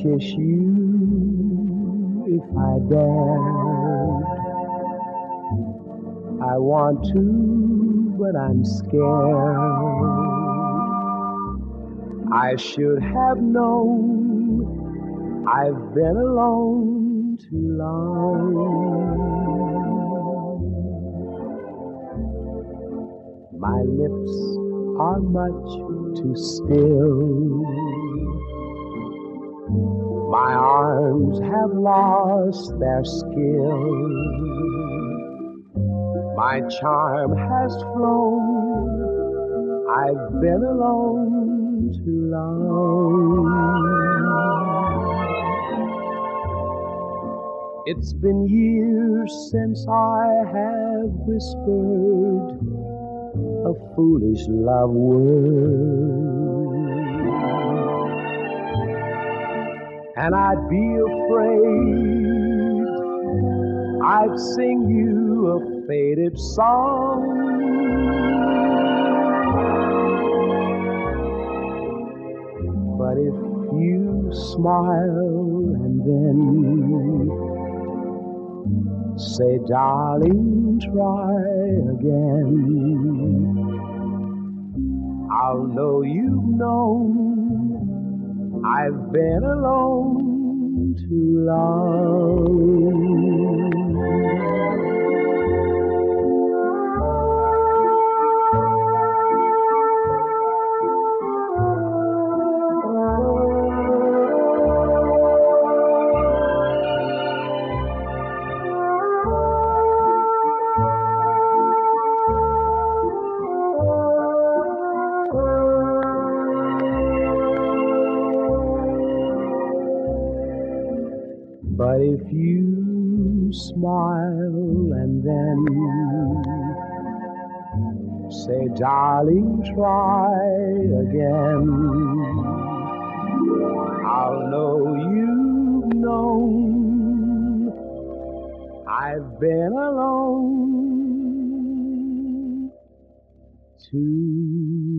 kiss you if I dared. I want to, but I'm scared. I should have known I've been alone too long. My lips are much too still. My arms have lost their skill. My charm has flown. I've been alone too long. It's been years since I have whispered a foolish love word, and I'd be afraid I'd sing you a faded song. But if you smile and then say, darling, try again, I'll know you've known I've been alone too long. But if you smile and then say, darling, try again, I'll know you've known I've been alone too